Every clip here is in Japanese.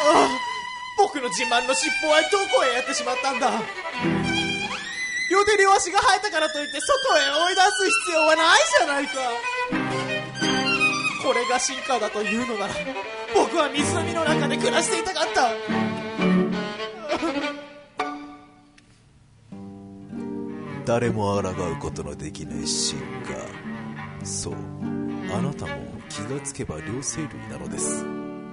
僕の自慢の尻尾はどこへやってしまったんだ。両手両足が生えたからといって外へ追い出す必要はないじゃないか。これが進化だというのなら、僕は湖の中で暮らしていたかった。 誰も抗うことのできない進化。そう、あなたも気がつけば両生類なのです。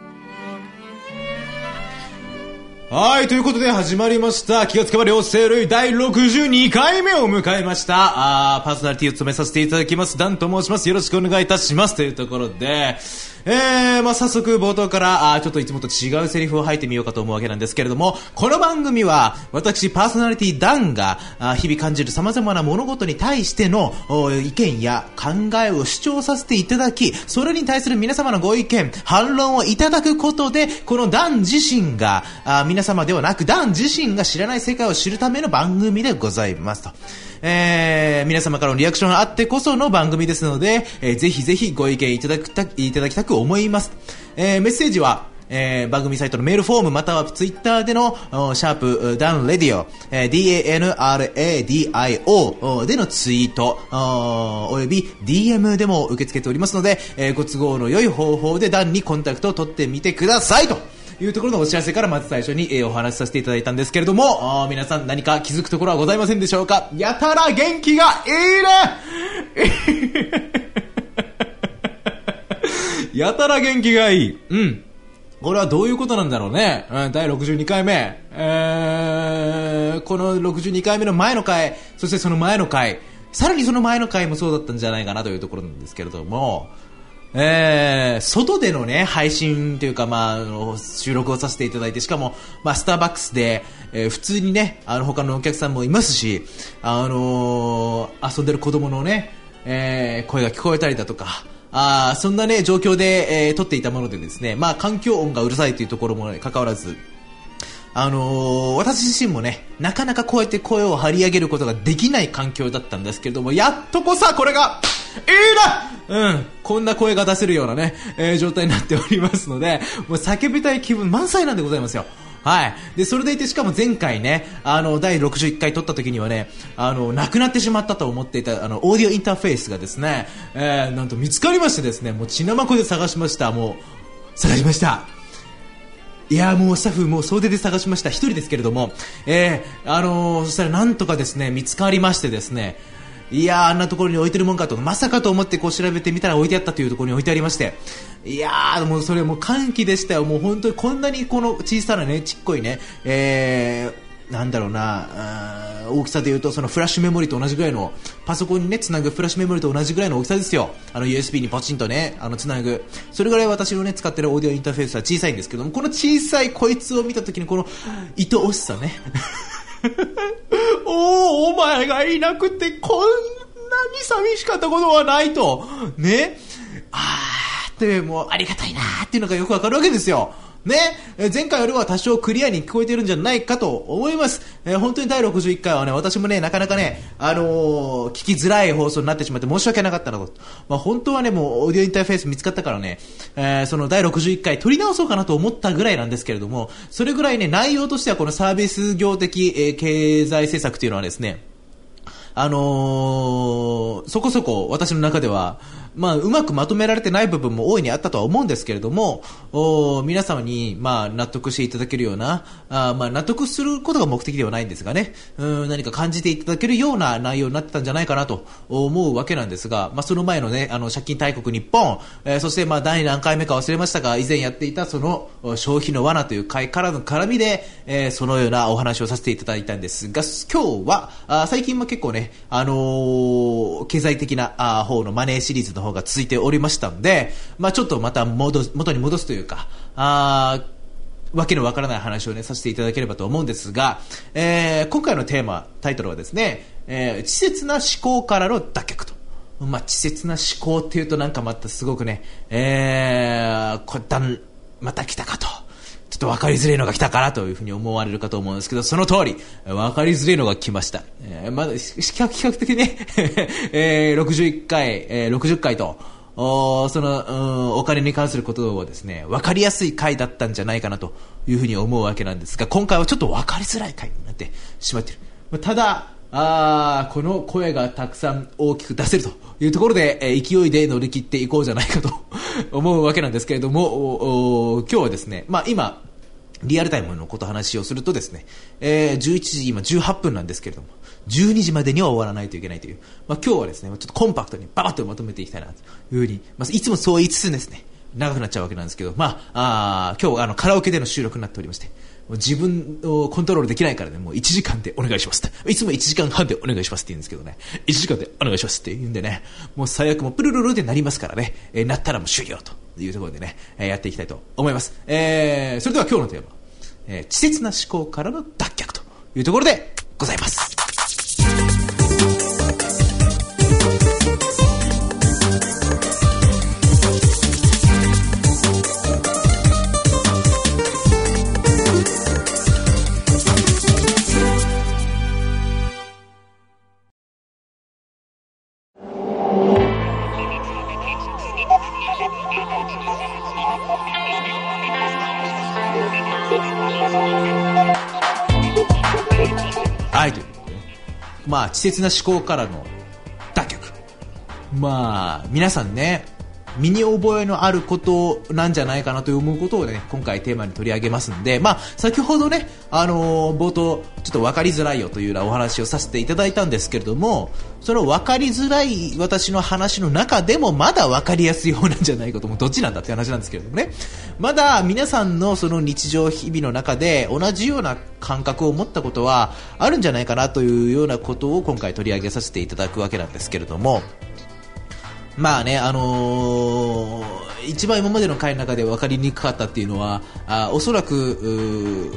はい、ということで始まりました。気がつけば両生類第62回目を迎えました。パーソナリティを務めさせていただきますダンと申します。よろしくお願いいたします。というところで、早速冒頭からちょっといつもと違うセリフを吐いてみようかと思うわけなんですけれども、この番組は私パーソナリティダンが日々感じる様々な物事に対しての意見や考えを主張させていただき、それに対する皆様のご意見反論をいただくことで、このダン自身が皆様ではなくダン自身が知らない世界を知るための番組でございますと。皆様からのリアクションがあってこその番組ですので、ぜひぜひご意見いただきたく思います。メッセージは番組サイトのメールフォームまたはツイッターでのシャープダンレディオ DANRADIO でのツイートおよび DM でも受け付けておりますので、ご都合の良い方法でダンにコンタクトを取ってみてくださいというところのお知らせからまず最初にお話しさせていただいたんですけれども、皆さん何か気づくところはございませんでしょうか。やたら元気がいいねやたら元気がいい。これはどういうことなんだろうね。第62回目。この62回目の前の回、そしてその前の回、さらにその前の回もそうだったんじゃないかなというところなんですけれども、外でのね、配信というか、収録をさせていただいて、しかも、スターバックスで、普通にね、他のお客さんもいますし、遊んでる子供のね、声が聞こえたりだとか、そんなね、状況で、撮っていたものでですね、環境音がうるさいというところも関わらず、私自身もね、なかなかこうやって声を張り上げることができない環境だったんですけれども、やっとこさ、これが、こんな声が出せるようなね、状態になっておりますので、もう叫びたい気分満載なんでございますよ。はい。で、それでいて、しかも前回ね、第61回撮った時にはね、なくなってしまったと思っていた、オーディオインターフェースがですね、なんと見つかりましてですね、もう血生子で探しました。探しました。いやもうスタッフもう総出で探しました。一人ですけれども、そしたらなんとかですね、見つかりましてですね、いやあんなところに置いてるもんかと、まさかと思ってこう調べてみたら置いてあったというところに置いてありまして、いやーもうそれもう歓喜でしたよ。もう本当にこんなにこの小さなね、ちっこいね、なんだろうな、大きさで言うとそのフラッシュメモリと同じぐらいの、パソコンにねつなぐフラッシュメモリと同じぐらいの大きさですよ。USB にポチンとねつなぐ、それぐらい私のね使ってるオーディオインターフェースは小さいんですけども、この小さいこいつを見た時にこの愛おしさねお前がいなくてこんなに寂しかったことはないとね、ってもうありがたいなーっていうのがよくわかるわけですよね。前回よりは多少クリアに聞こえてるんじゃないかと思います。本当に第61回はね、私もねなかなかね聞きづらい放送になってしまって申し訳なかったなと。本当はねもうオーディオインターフェース見つかったからね、その第61回取り直そうかなと思ったぐらいなんですけれども、それぐらいね内容としてはこのサービス業的、経済政策というのはですね、そこそこ私の中ではうまくまとめられてない部分も大いにあったとは思うんですけれども、皆様に納得していただけるような、納得することが目的ではないんですがね、何か感じていただけるような内容になってたんじゃないかなと思うわけなんですが、その前のね借金大国日本、そして第何回目か忘れましたが以前やっていたその消費の罠という回からの絡みで、そのようなお話をさせていただいたんですが、今日は最近も結構ね経済的な方のマネーシリーズの方が続いておりましたんで、ちょっとまた元に戻すというか、わけのわからない話をねさせていただければと思うんですが、今回のテーマタイトルはですね、稚拙な思考からの脱却と。稚拙な思考っていうとなんかまたすごくね、また来たかと、ちょっと分かりづれいのが来たからというふうに思われるかと思うんですけど、その通り分かりづれいのが来ました。比較的ね、61回、60回とお金に関することをですね、わかりやすい回だったんじゃないかなというふうに思うわけなんですが、今回はちょっとわかりづらい回になってしまっている。ただ、この声がたくさん大きく出せるというところで、勢いで乗り切っていこうじゃないかと思うわけなんですけれども、今日はですね、今、リアルタイムのこと話をするとですね、11時今18分なんですけれども、12時までには終わらないといけないという、今日はですね、ちょっとコンパクトにババッとまとめていきたいなというふうに、いつもそう言いつつですね、長くなっちゃうわけなんですけど、今日カラオケでの収録になっておりまして、自分をコントロールできないからね、もう1時間でお願いしますっていつも1時間半でお願いしますって言うんですけどね、1時間でお願いしますって言うんでね、もう最悪もプルルルってなりますからね、なったらもう終了というところでね、やっていきたいと思います。それでは今日のテーマ、稚拙な思考からの脱却というところでございます。はい、ということでね、稚拙な思考からの脱却。皆さんね、身に覚えのあることなんじゃないかなと思うことをね、今回テーマに取り上げますんで、先ほどね、冒頭ちょっと分かりづらいよというようなお話をさせていただいたんですけれども、その分かりづらい私の話の中でもまだ分かりやすい方なんじゃないかと、もうどっちなんだって話なんですけれどもね、まだ皆さんのその日常日々の中で同じような感覚を持ったことはあるんじゃないかなというようなことを今回取り上げさせていただくわけなんですけれども、一番今までの回の中で分かりにくかったっていうのは、おそらく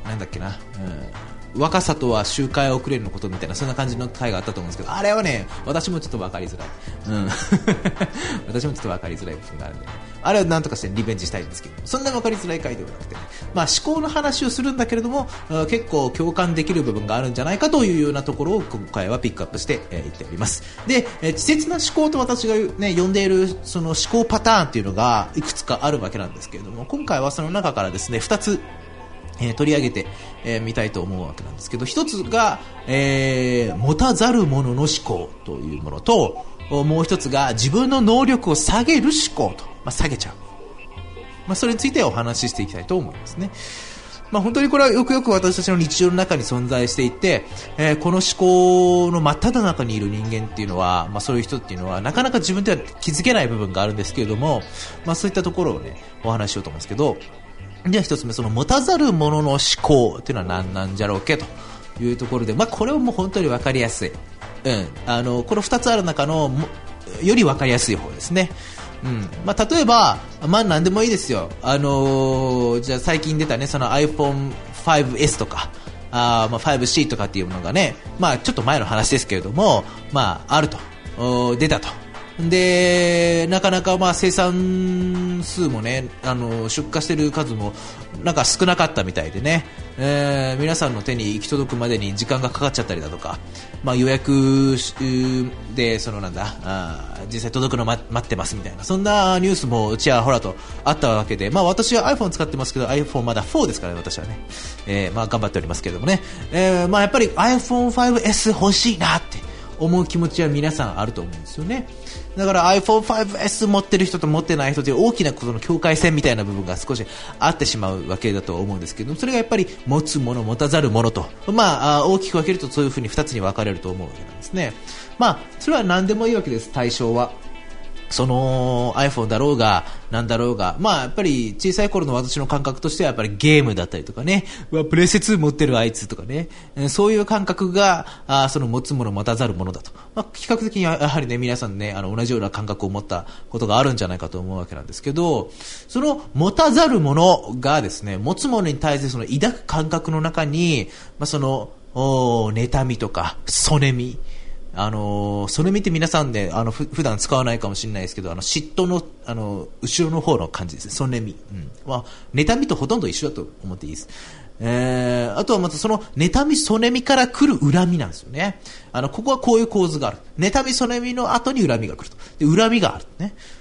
若さとは周回遅れるのことみたいな、そんな感じの回があったと思うんですけど、あれはね、私もちょっと分かりづらい、私もちょっと分かりづらい部分があるんで、あれはなんとかしてリベンジしたいんですけど、そんな分かりづらい回ではなくて、思考の話をするんだけれども、結構共感できる部分があるんじゃないかというようなところを今回はピックアップして言っております。で、稚拙な思考と私が、呼んでいるその思考パターンっていうのがいくつかあるわけなんですけれども、今回はその中からですね、2つ取り上げてみたいと思うわけなんですけど、一つが、持たざる者の思考というものと、もう一つが自分の能力を下げる思考と、下げちゃう、それについてお話ししていきたいと思いますね。本当にこれはよくよく私たちの日常の中に存在していて、この思考の真っ只中にいる人間っていうのは、そういう人っていうのはなかなか自分では気づけない部分があるんですけれども、そういったところをね、お話ししようと思うんですけど、じゃあ一つ目、その持たざる者の思考っていうのは何なんじゃろうけというところで、これはもう本当に分かりやすい、この2つある中のより分かりやすい方ですね。例えば、何でもいいですよ。じゃあ最近出たね、その iPhone5S とか、5C とかっていうものがね、ちょっと前の話ですけれども、あると、出たと。で、なかなか生産数もね、出荷してる数もなんか少なかったみたいでね、皆さんの手に行き届くまでに時間がかかっちゃったりだとか、予約で実際届くの待ってますみたいな、そんなニュースもちらほらとあったわけで、私は iPhone 使ってますけど iPhone まだ4ですからね、私はね、頑張っておりますけれどもね、やっぱり iPhone5S 欲しいなって思う気持ちは皆さんあると思うんですよね。だから iPhone5S 持ってる人と持ってない人という大きなこの境界線みたいな部分が少しあってしまうわけだと思うんですけど、それがやっぱり持つもの持たざるものと、大きく分けるとそういうふうに2つに分かれると思うわけなんですね。それは何でもいいわけです。対象はその iPhone だろうがなんだろうが、やっぱり小さい頃の私の感覚としてはやっぱりゲームだったりとかね、プレステ2持ってるあいつとかね、そういう感覚がその持つもの持たざるものだと、比較的にやはりね、皆さんね、同じような感覚を持ったことがあるんじゃないかと思うわけなんですけど、その持たざるものがですね、持つものに対してその抱く感覚の中に、その妬みとかそねみ、それ見て皆さんで普段使わないかもしれないですけど、嫉妬の後ろの方の感じですね、そねみ、妬みとほとんど一緒だと思っていいです。あとはまたその妬みそねみから来る恨みなんですよね。ここはこういう構図がある。妬みそねみの後に恨みが来ると。で、恨みがあるね。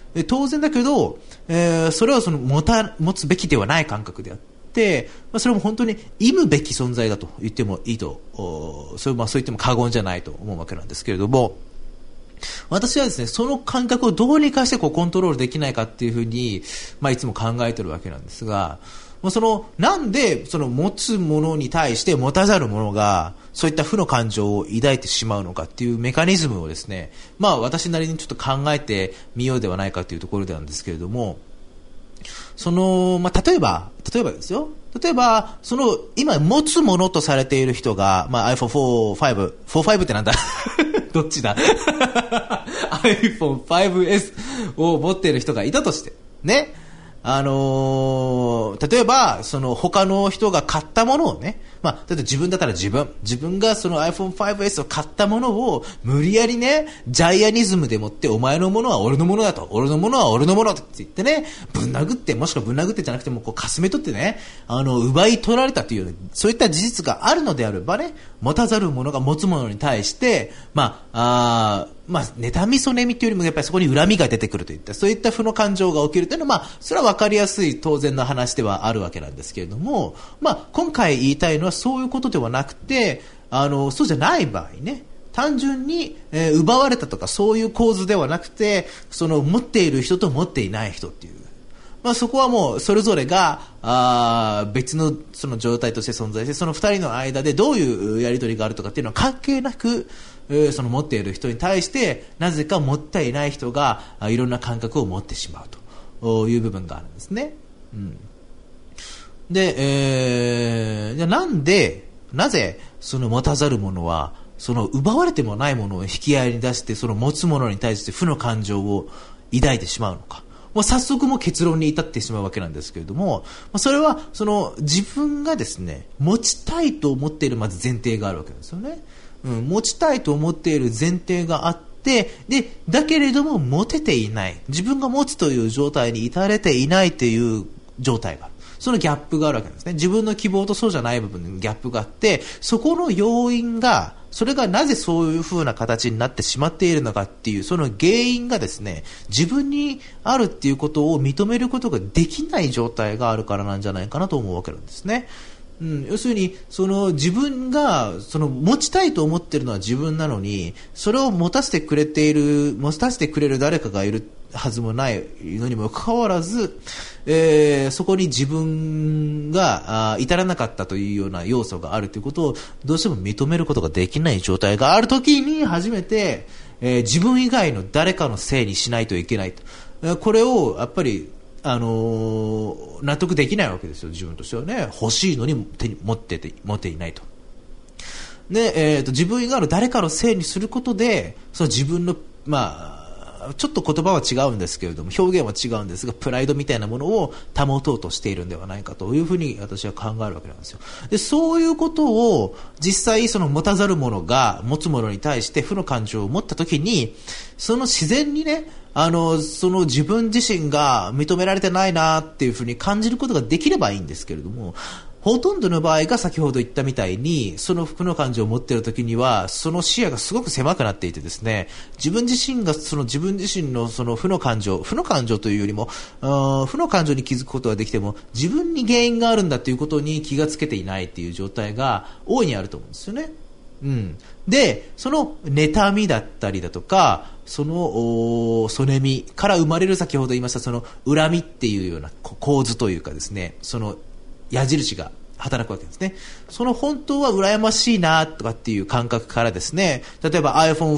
当然だけど、それはその持つべきではない感覚であって、それも本当に忌むべき存在だと言ってもいいと、そう言っても過言じゃないと思うわけなんですけれども、私はですね、その感覚をどうにかしてコントロールできないかっていうふうに、いつも考えてるわけなんですが、なんで、持つものに対して持たざるものが、そういった負の感情を抱いてしまうのかっていうメカニズムをですね、私なりにちょっと考えてみようではないかというところなんですけれども、例えばですよ。例えば、今持つものとされている人が、iPhone 4、5ってなんだどっちだiPhone 5S を持っている人がいたとして、ね。例えば、他の人が買ったものをね、例えば自分だったら自分がその iPhone 5S を買ったものを無理やりね、ジャイアニズムでもって、お前のものは俺のものだと、俺のものは俺のものって言ってね、もしくはぶん殴ってじゃなくても、こう、かすめ取ってね、奪い取られたという、そういった事実があるのであればね、持たざる者が持つものに対して、妬みそねみというよりもやっぱりそこに恨みが出てくるといった、そういった負の感情が起きるというのは、それは分かりやすい当然の話ではあるわけなんですけれども、今回言いたいのはそういうことではなくて、そうじゃない場合ね、単純に、奪われたとかそういう構図ではなくて、持っている人と持っていない人っていう、そこはもうそれぞれが別のその状態として存在して、その二人の間でどういうやり取りがあるとかっていうのは関係なく、持っている人に対してなぜか持っていない人がいろんな感覚を持ってしまうという部分があるんですね。で、なぜ持たざる者は奪われてもないものを引き合いに出して持つものに対して負の感情を抱いてしまうのか。もう早速もう結論に至ってしまうわけなんですけれども、それは自分がですね、持ちたいと思っているまず前提があるわけですよね。持ちたいと思っている前提があって、で、だけれども持てていない。自分が持つという状態に至れていないという状態がある。そのギャップがあるわけですね。自分の希望とそうじゃない部分にギャップがあって、そこの要因が、それがなぜそういう風な形になってしまっているのかっていう、その原因がですね、自分にあるっていうことを認めることができない状態があるからなんじゃないかなと思うわけなんですね。要するに自分が持ちたいと思っているのは自分なのに、それを持たせてくれる誰かがいるはずもないのにもかかわらず、そこに自分が至らなかったというような要素があるということをどうしても認めることができない状態があるときに初めて、自分以外の誰かのせいにしないといけないと。これをやっぱり納得できないわけですよ、自分としてはね。欲しいのに持っていないと。で、自分以外の誰かのせいにすることで、自分の、ちょっと言葉は違うんですけれども、表現は違うんですが、プライドみたいなものを保とうとしているんではないかというふうに私は考えるわけなんですよ。で、そういうことを実際持たざる者が持つ者に対して負の感情を持ったときに、自然にね、自分自身が認められてないなっていうふうに感じることができればいいんですけれども、ほとんどの場合が先ほど言ったみたいに、負の感情を持っているときには、その視野がすごく狭くなっていてですね、自分自身が自分自身の負の感情というよりも、負の感情に気づくことができても、自分に原因があるんだということに気がつけていないっていう状態が大いにあると思うんですよね。で、妬みだったりだとか、そねみから生まれる先ほど言いました恨みっていうような構図というかですね、矢印が働くわけですね。本当は羨ましいなとかっていう感覚からですね、例えば iPhone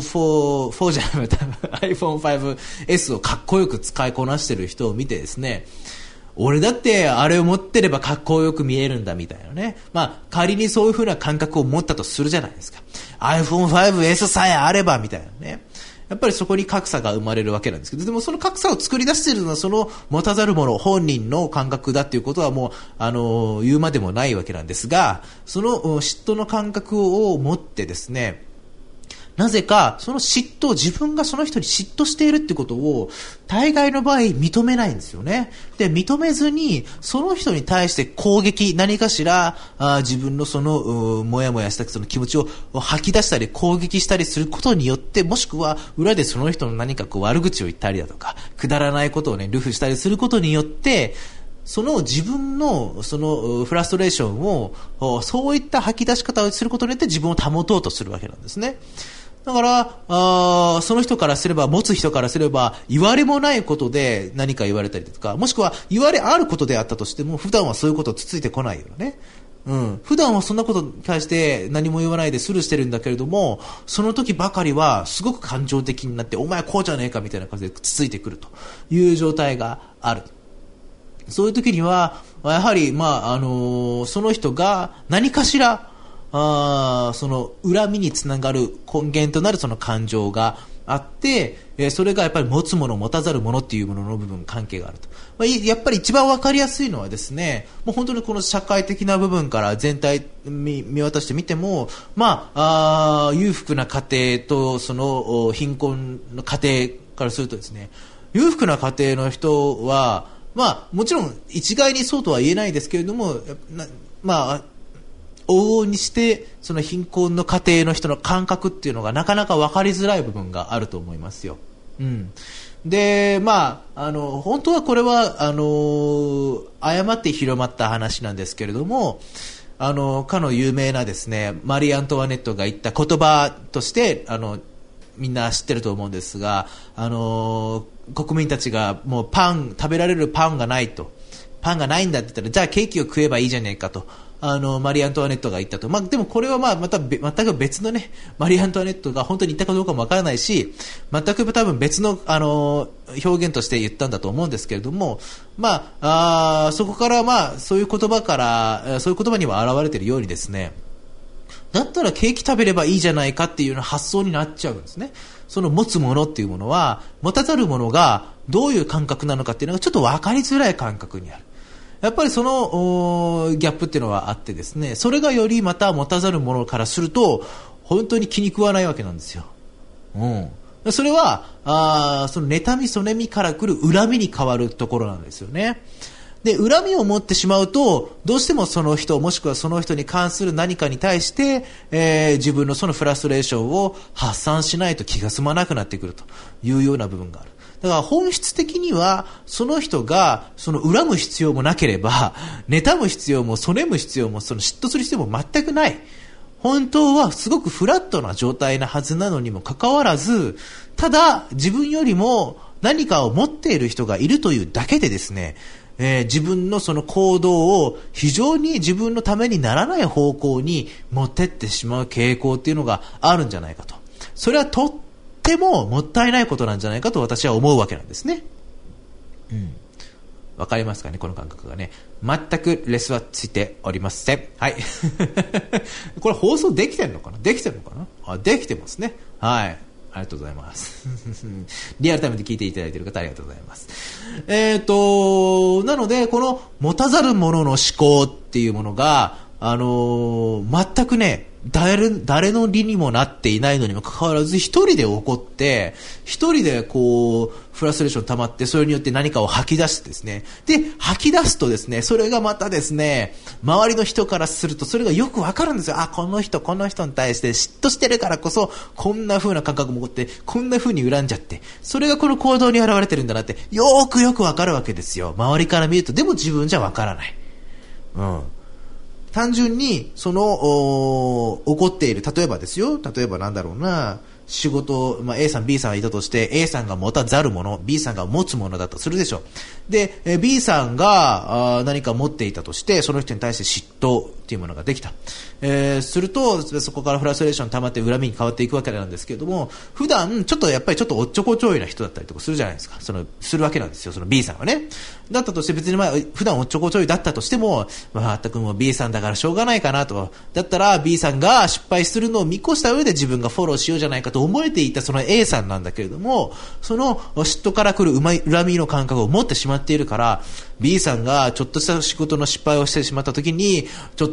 5S をかっこよく使いこなしてる人を見てですね、俺だってあれを持ってればかっこよく見えるんだみたいなね。仮にそういう風な感覚を持ったとするじゃないですか。iPhone 5S さえあればみたいなね。やっぱりそこに格差が生まれるわけなんですけど、でもその格差を作り出しているのは持たざる者本人の感覚だっていうことはもう言うまでもないわけなんですが、嫉妬の感覚を持ってですね、 なぜか、その嫉妬、自分がその人に嫉妬しているってことを、大概の場合認めないんですよね。で、認めずに、その人に対して攻撃、何かしら、自分のその、もやもやしたその気持ちを吐き出したり、攻撃したりすることによって、もしくは、裏でその人の何か悪口を言ったりだとか、くだらないことをね、ルフしたりすることによって、その自分のそのフラストレーションを、そういった吐き出し方をすることによって自分を保とうとするわけなんですね。だから、その人からすれば、持つ人からすれば、言われもないことで何か言われたりとか、もしくは言われあることであったとしても、普段はそういうことをつついてこないよね。普段はそんなことに対して何も言わないでスルーしてるんだけれども、その時ばかりはすごく感情的になって、お前こうじゃねえかみたいな感じでつついてくるという状態がある。そういう時には、やはり、その人が何かしら、その恨みにつながる根源となるその感情があって、それがやっぱり持つもの持たざるものっていうものの部分関係があると。やっぱり一番わかりやすいのはですね、もう本当にこの社会的な部分から全体見渡してみても、裕福な家庭とその貧困の家庭からするとですね、裕福な家庭の人は、もちろん一概にそうとは言えないですけれども、往々にしてその貧困の家庭の人の感覚っていうのがなかなか分かりづらい部分があると思いますよ。で、本当はこれは誤って広まった話なんですけれども、かの有名なですね、マリー・アントワネットが言った言葉としてみんな知ってると思うんですが、国民たちがもう食べられるパンがないと、パンがないんだって言ったら、じゃあケーキを食えばいいじゃねえかと、マリー・アントワネットが言ったと。でもこれはまた全く別のね、マリー・アントワネットが本当に言ったかどうかもわからないし、全く多分別の、表現として言ったんだと思うんですけれども、そこからそういう言葉には現れているようにですね、だったらケーキ食べればいいじゃないかっていうような発想になっちゃうんですね。その持つものっていうものは、持たざるものがどういう感覚なのかっていうのがちょっと分かりづらい感覚にある。やっぱりそのギャップっていうのはあってですね、それがよりまた持たざるものからすると本当に気に食わないわけなんですよ。それはその妬みそねみから来る恨みに変わるところなんですよね。で、恨みを持ってしまうと、どうしてもその人、もしくはその人に関する何かに対して、自分のそのフラストレーションを発散しないと気が済まなくなってくるというような部分がある。だから本質的には、その人が、その恨む必要もなければ、妬む必要も、そねむ必要も、その嫉妬する必要も全くない。本当はすごくフラットな状態なはずなのにもかかわらず、ただ自分よりも何かを持っている人がいるというだけでですね、自分のその行動を非常に自分のためにならない方向に持ってってしまう傾向っていうのがあるんじゃないかと。それはとってももったいないことなんじゃないかと私は思うわけなんですね。わかりますかね、この感覚がね。全くレスはついておりません。はい。これ放送できてるのかな？できてるのかな？できてますね。はい。ありがとうございます。リアルタイムで聞いていただいている方ありがとうございます。なので、この持たざる者の思考っていうものが、全くね、誰の理にもなっていないのにもかかわらず一人で起こって一人でこうフラストレーション溜まってそれによって何かを吐き出してですね、で吐き出すとですね、それがまたですね、周りの人からするとそれがよくわかるんですよ。この人に対して嫉妬してるからこそこんな風な感覚も起こってこんな風に恨んじゃって、それがこの行動に現れてるんだなってよくわかるわけですよ、周りから見ると。でも自分じゃわからない。単純にその起こっている、例えばなんだろうな、仕事、A さん B さんがいたとして A さんが持たざるもの B さんが持つものだとするでしょう。で B さんが何か持っていたとして、その人に対して嫉妬っていうものができた、するとそこからフラストレーション溜まって恨みに変わっていくわけなんですけれども、普段やっぱりちょっとおっちょこちょいな人だったりとかするじゃないですか。するわけなんですよ、その B さんはね。だったとして別に普段おっちょこちょいだったとしても、全くもう B さんだからしょうがないかなと。だったら B さんが失敗するのを見越した上で自分がフォローしようじゃないかと思えていたその A さんなんだけれども、その嫉妬から来る恨みの感覚を持ってしまっているから、B さんがちょっとした仕事の失敗をしてしまった時に、ちょっと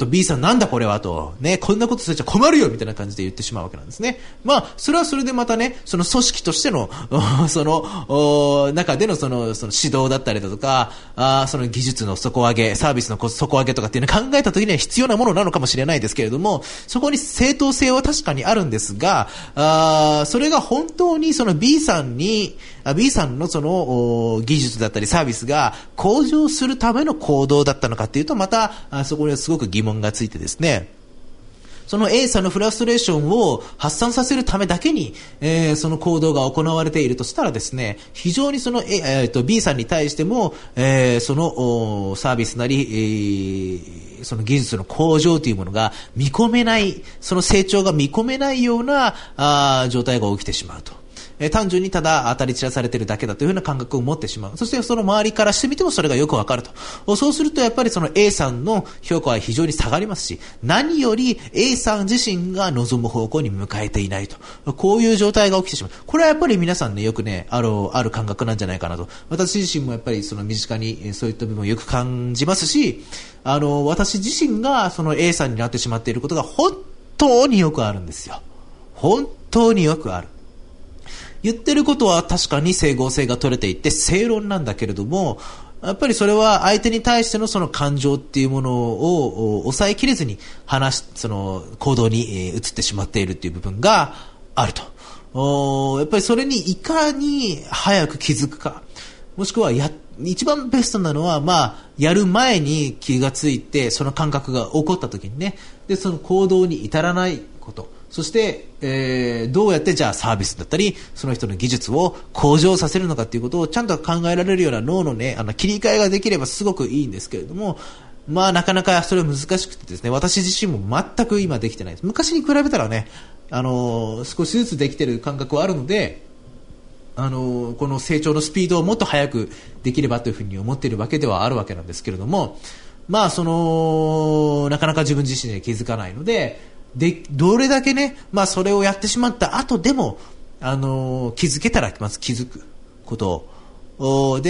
B さんなんだこれはと、ね、こんなことされちゃ困るよみたいな感じで言ってしまうわけなんですね。まあ、それはそれでまたね、その組織としての、その、中でのその指導だったりだとか、その技術の底上げ、サービスの底上げとかっていうのを考えた時には必要なものなのかもしれないですけれども、そこに正当性は確かにあるんですが、それが本当にその B さんのその技術だったりサービスが向上するための行動だったのかっていうと、またそこにはすごく疑問がついてですね、その A さんのフラストレーションを発散させるためだけに、その行動が行われているとしたらですね、非常にその、B さんに対しても、そのサービスなり、その技術の向上というものが見込めない、その成長が見込めないような状態が起きてしまうと。単純にただ当たり散らされているだけだというふうな感覚を持ってしまう。そしてその周りからしてみてもそれがよくわかると。そうするとやっぱりその A さんの評価は非常に下がりますし、何より A さん自身が望む方向に向かえていないと。こういう状態が起きてしまう。これはやっぱり皆さんね、よくね、ある感覚なんじゃないかなと。私自身もやっぱりその身近にそういった部分をよく感じますし、私自身がその A さんになってしまっていることが本当によくあるんですよ。本当によくある。言ってることは確かに整合性が取れていて正論なんだけれども、やっぱりそれは相手に対してのその感情っていうものを抑えきれずにその行動に移ってしまっているっていう部分があると。やっぱりそれにいかに早く気づくか、もしくは一番ベストなのは、やる前に気がついてその感覚が起こった時にね、でその行動に至らないこと、そして、どうやってじゃあサービスだったりその人の技術を向上させるのかということをちゃんと考えられるような脳のね、切り替えができればすごくいいんですけれども、なかなかそれは難しくてですね、私自身も全く今できてないです。昔に比べたらね、少しずつできてる感覚はあるので、この成長のスピードをもっと速くできればというふうに思っているわけではあるわけなんですけれども、なかなか自分自身で気づかないので、どれだけね、それをやってしまった後でも、気づけたらまず気づくこと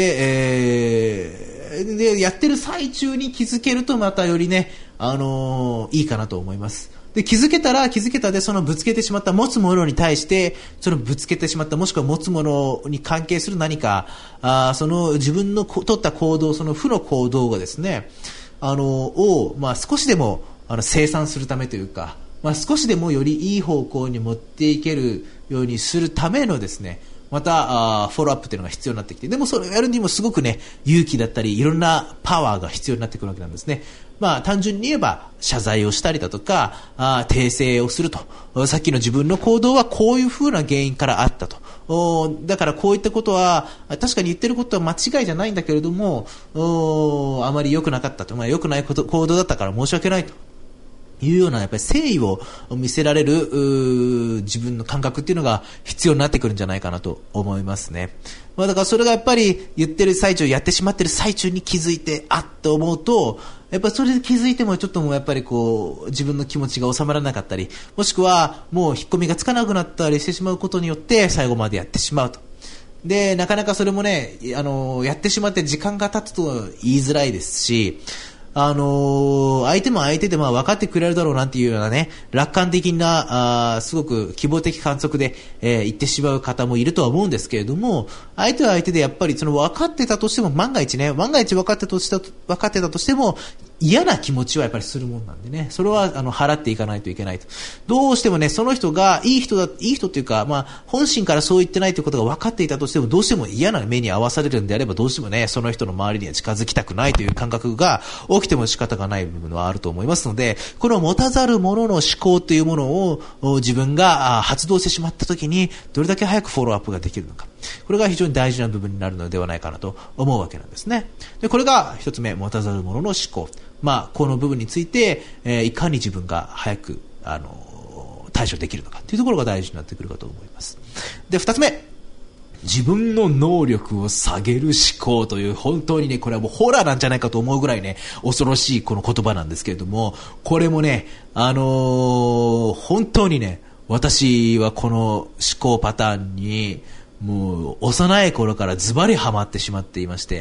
で、やってる最中に気づけるとまたよりね、いいかなと思います。で、気づけたでそのぶつけてしまった持つものに対して、そのぶつけてしまったもしくは持つものに関係する何か、その自分の取った行動、その負の行動がですね、少しでも清算するためというか、少しでもよりいい方向に持っていけるようにするためのですね、またフォローアップというのが必要になってきて、でもそれをやるにもすごくね、勇気だったりいろんなパワーが必要になってくるわけなんですね。単純に言えば謝罪をしたりだとか訂正をすると、さっきの自分の行動はこういう風な原因からあったと、だからこういったことは確かに言ってることは間違いじゃないんだけれども、あまり良くなかったと、良くない行動だったから申し訳ないというようなやっぱり誠意を見せられる自分の感覚っていうのが必要になってくるんじゃないかなと思いますね。だからそれがやっぱり言ってる最中、やってしまってる最中に気づいてと思うと、やっぱりそれで気づいてもちょっともうやっぱり自分の気持ちが収まらなかったり、もしくはもう引っ込みがつかなくなったりしてしまうことによって最後までやってしまうと。で、なかなかそれもね、やってしまって時間が経つと言いづらいですし、相手も相手で分かってくれるだろうなんていうようなね、楽観的なすごく希望的観測で、言ってしまう方もいるとは思うんですけれども、相手は相手でやっぱりその分かってたとしても、万が一分かってたとしても嫌な気持ちはやっぱりするもんなんでね、それは払っていかないといけないと。どうしてもね、その人がいい人っていうか、本心からそう言ってないということが分かっていたとしても、どうしても嫌な目に遭わされるんであれば、どうしてもね、その人の周りには近づきたくないという感覚が起きても仕方がない部分はあると思いますので、この持たざる者の思考というものを自分が発動してしまったときに、どれだけ早くフォローアップができるのか。これが非常に大事な部分になるのではないかなと思うわけなんですね。で、これが一つ目、持たざる者の思考。この部分について、いかに自分が早く対処できるのかというところが大事になってくるかと思います。で、二つ目、自分の能力を下げる思考という、本当にね、これはもうホラーなんじゃないかと思うぐらいね、恐ろしいこの言葉なんですけれども、これもね、本当にね、私はこの思考パターンにもう幼い頃からズバリハマってしまっていまして、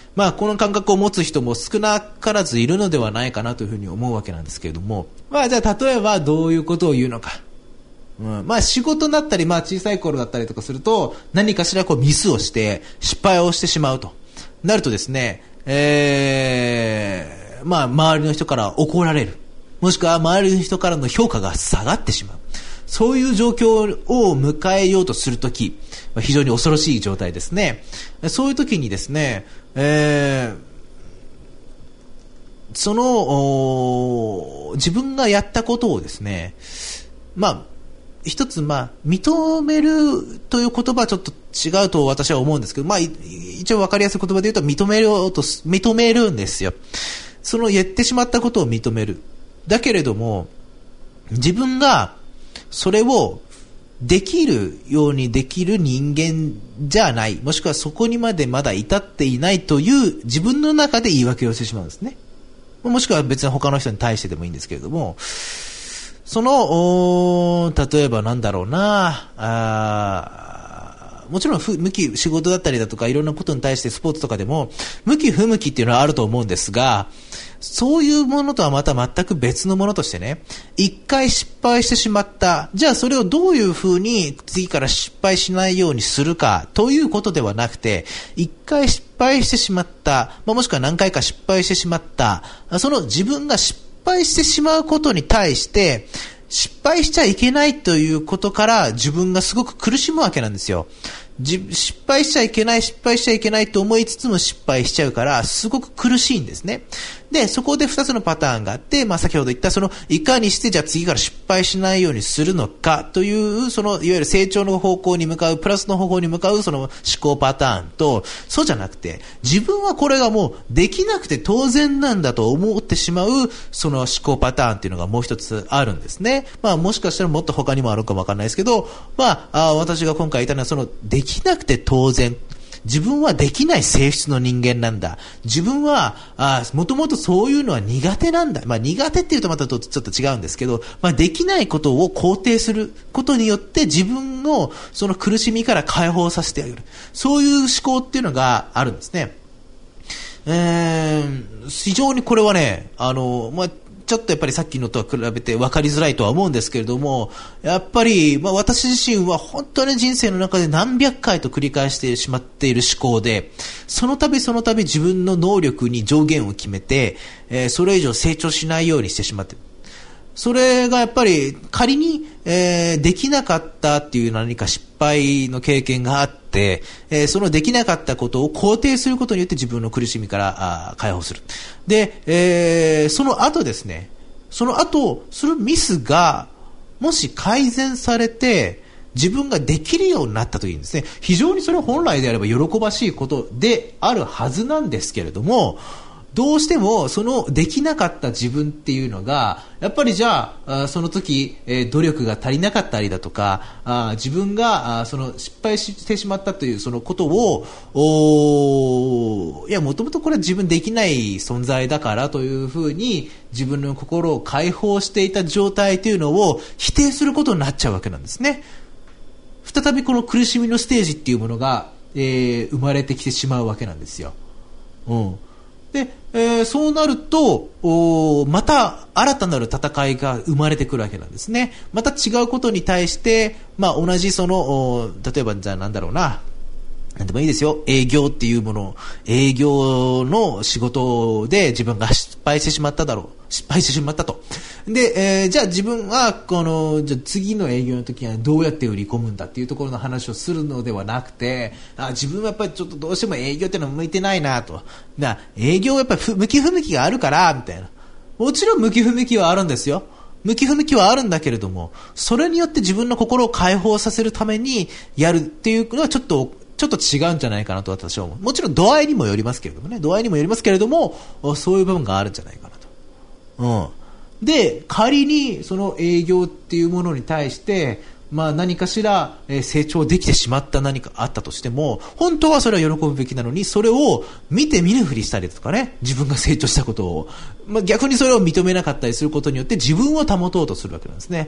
まあこの感覚を持つ人も少なからずいるのではないかなというふうに思うわけなんですけれども、まあじゃあ例えばどういうことを言うのか。まあ仕事だったり、まあ小さい頃だったりとかすると、何かしらこうミスをして、失敗をしてしまうと。なるとですね、まあ周りの人から怒られる。もしくは周りの人からの評価が下がってしまう。そういう状況を迎えようとするとき、非常に恐ろしい状態ですね。そういうときにですね、その自分がやったことをですね、まあ一つ認めるという言葉はちょっと違うと私は思うんですけど、まあ一応分かりやすい言葉で言うと認めるんですよ。その言ってしまったことを認める。だけれども自分がそれをできるようにできる人間じゃない、もしくはそこにまでまだ至っていないという自分の中で言い訳をしてしまうんですね。もしくは別に他の人に対してでもいいんですけれども、その例えばなんだろうな、もちろん仕事だったりだとかいろんなことに対してスポーツとかでも向き不向きっていうのはあると思うんですが、そういうものとはまた全く別のものとしてね、一回失敗してしまった。じゃあそれをどういうふうに次から失敗しないようにするかということではなくて、一回失敗してしまった、もしくは何回か失敗してしまった、その自分が失敗してしまうことに対して失敗しちゃいけないということから自分がすごく苦しむわけなんですよ。失敗しちゃいけないと思いつつも失敗しちゃうからすごく苦しいんですね。で、そこで2つのパターンがあって、先ほど言ったそのいかにしてじゃあ次から失敗しないようにするのかというそのいわゆる成長の方向に向かうプラスの方向に向かうその思考パターンと、そうじゃなくて自分はこれがもうできなくて当然なんだと思ってしまうその思考パターンっていうのがもう一つあるんですね。もしかしたらもっと他にもあるかもわかんないですけど、私が今回言ったのはそのできなくて当然、自分はできない性質の人間なんだ、自分はもともとそういうのは苦手なんだ、苦手っていうとまたちょっと違うんですけど、できないことを肯定することによって自分のその苦しみから解放させてあげる、そういう思考っていうのがあるんですね。非常にこれはね、ちょっとやっぱりさっきのとは比べて分かりづらいとは思うんですけれども、やっぱり、私自身は本当に人生の中で何百回と繰り返してしまっている思考で、その度自分の能力に上限を決めて、それ以上成長しないようにしてしまっている。それがやっぱり仮に、できなかったっていう何か失敗の経験があって、そのできなかったことを肯定することによって自分の苦しみから解放する。で、その後ですね、そのミスがもし改善されて自分ができるようになったときにですね、非常にそれは本来であれば喜ばしいことであるはずなんですけれども、どうしてもそのできなかった自分っていうのがやっぱりじゃあその時努力が足りなかったりだとか、自分がその失敗してしまったというそのことをいやもともとこれは自分できない存在だからというふうに自分の心を解放していた状態というのを否定することになっちゃうわけなんですね。再びこの苦しみのステージっていうものが、生まれてきてしまうわけなんですよ。で、そうなるとまた新たなる戦いが生まれてくるわけなんですね。また違うことに対して、同じその例えばじゃあなんだろうな、なんでもいいですよ。営業っていうもの、営業の仕事で自分が失敗してしまったと。で、じゃあ自分はじゃあ次の営業の時はどうやって売り込むんだっていうところの話をするのではなくて、自分はやっぱりちょっとどうしても営業っていうのは向いてないなと。営業はやっぱり向き不向きがあるからみたいな。もちろん向き不向きはあるんですよ。向き不向きはあるんだけれども、それによって自分の心を解放させるためにやるっていうのはちょっと違うんじゃないかなと私は思う。もちろん度合いにもよりますけれども、そういう部分があるんじゃないかなと。で、仮にその営業っていうものに対して、何かしら成長できてしまった何かあったとしても、本当はそれは喜ぶべきなのに、それを見ぬふりしたりとかね、自分が成長したことを、逆にそれを認めなかったりすることによって自分を保とうとするわけなんですね。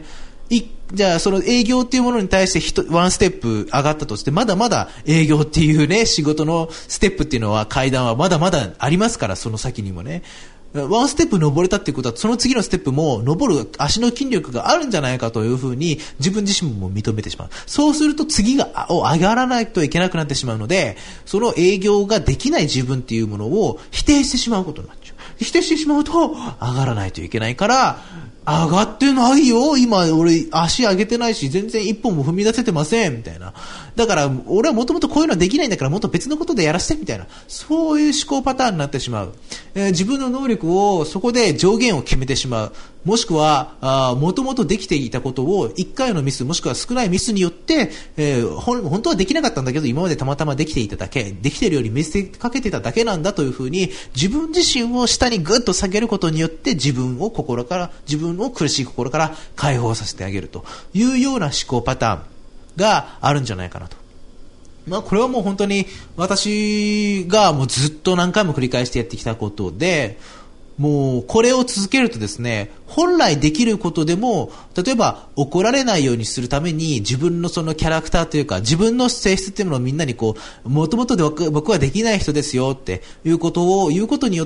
じゃあその営業っていうものに対してワンステップ上がったとして、まだまだ営業っていうね、仕事のステップっていうのは、階段はまだまだありますから、その先にもね。ワンステップ登れたっていうことは、その次のステップも登る足の筋力があるんじゃないかというふうに自分自身も認めてしまう。そうすると次を上がらないといけなくなってしまうので、その営業ができない自分っていうものを否定してしまうことになっちゃう。否定してしまうと上がらないといけないから、上がってないよ、今俺足上げてないし全然一本も踏み出せてませんみたいな。だから俺はもともとこういうのはできないんだから、もっと別のことでやらせてみたいな、そういう思考パターンになってしまう。自分の能力をそこで上限を決めてしまう。もしくはもともとできていたことを1回のミスもしくは少ないミスによって、本当はできなかったんだけど今までたまたまできていただけ、できているより見せかけてただけなんだというふうに自分自身を下にグッと下げることによって自分を苦しい心から解放させてあげるというような思考パターンがあるんじゃないかなと。これはもう本当に私がもうずっと何回も繰り返してやってきたことで、もうこれを続けるとですね、本来できることでも、例えば怒られないようにするために自分のそのキャラクターというか自分の性質っていうものをみんなにもともとで僕はできない人ですよっていうことを言うことによって、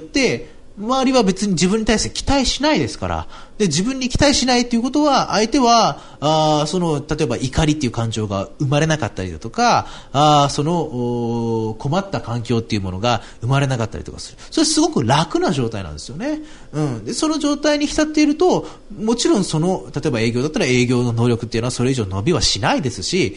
周りは別に自分に対して期待しないですから。で、自分に期待しないということは、相手は、例えば怒りっていう感情が生まれなかったりだとか、困った環境っていうものが生まれなかったりとかする。それすごく楽な状態なんですよね。で、その状態に浸っていると、もちろん例えば営業だったら営業の能力っていうのはそれ以上伸びはしないですし、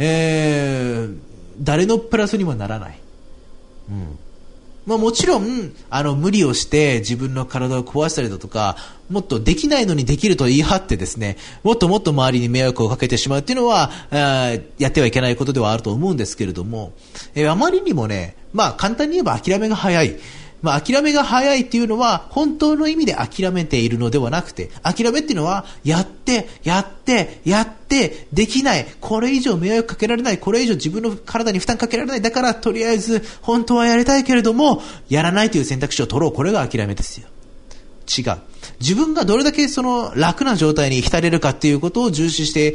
誰のプラスにもならない。もちろん無理をして自分の体を壊したりだとか、もっとできないのにできると言い張ってですね、もっともっと周りに迷惑をかけてしまうっていうのはやってはいけないことではあると思うんですけれども、あまりにもね、簡単に言えば諦めが早い。諦めが早いっていうのは本当の意味で諦めているのではなくて、諦めっていうのはやってできない、これ以上迷惑かけられない、これ以上自分の体に負担かけられない、だからとりあえず本当はやりたいけれどもやらないという選択肢を取ろう、これが諦めですよ。違う。自分がどれだけその楽な状態に浸れるかっていうことを重視して、